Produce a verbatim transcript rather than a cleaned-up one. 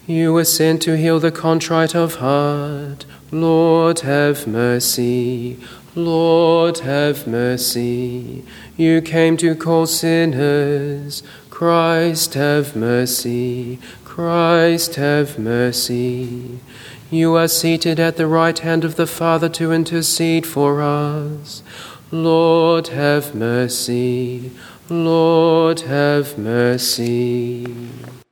You were sent to heal the contrite of heart. Lord, have mercy. Lord, have mercy. You came to call sinners. Christ, have mercy. Christ, have mercy. You are seated at the right hand of the Father to intercede for us. Lord, have mercy. Lord, have mercy.